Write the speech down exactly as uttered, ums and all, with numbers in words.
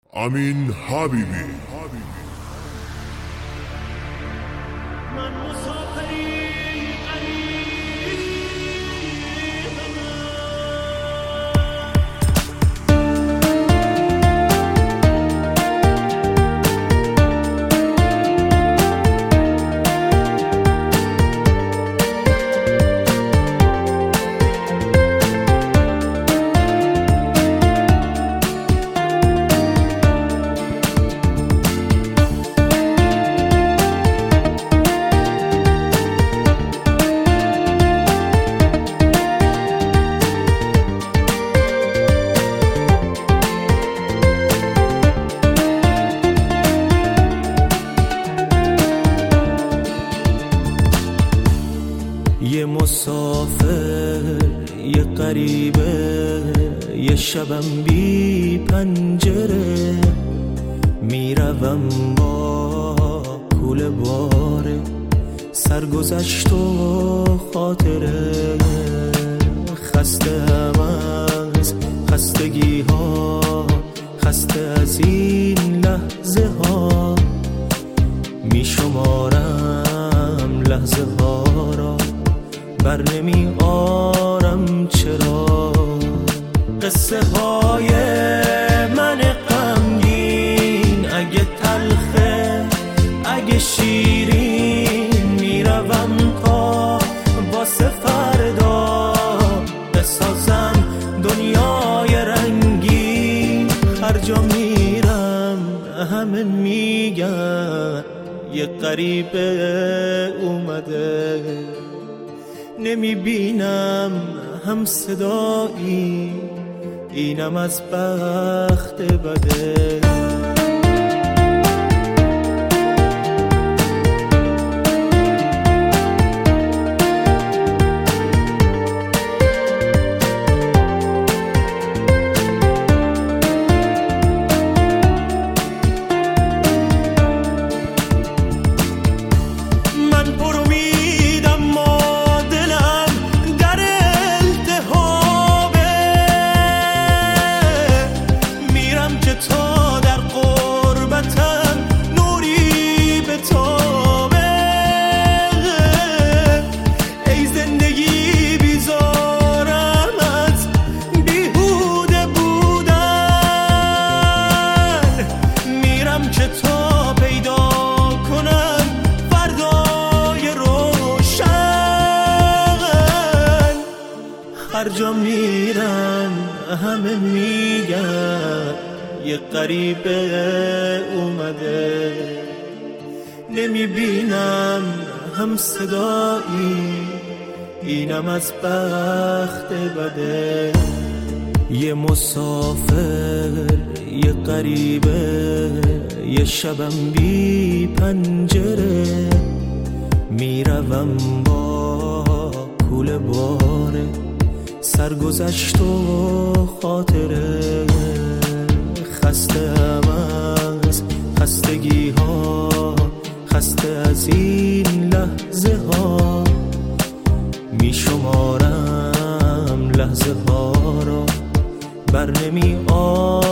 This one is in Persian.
امین حبیبی. من مسافری یه مسافر، یه غریبه، یه شبم بی پنجره، میروم با کوله باره، سرگذشت و خاطره، خسته هم از خستگی ها، خسته از این لحظه ها، میشمارم لحظه ها را، بر نمی آرم چرا. قصه های من غمگین، اگه تلخه اگه شیرین، میروم تا واسه فردا بسازم دنیای رنگین. هر جا میرم همه میگن یه غریبه اومده، نمیبینم هم صدایی، اینم از بخت بده. هر جا میرم همه میگن یه غریبه اومده، نمیبینم هم صدایی، اینم از بخت بده. یه مسافر، یه غریبه، یه شبم بی پنجره، میروم با کوله باره، سرگذشت و خاطره، خسته هم از خستگی ها، خسته از این لحظه ها، میشمارم لحظه ها را، بر نمی آرم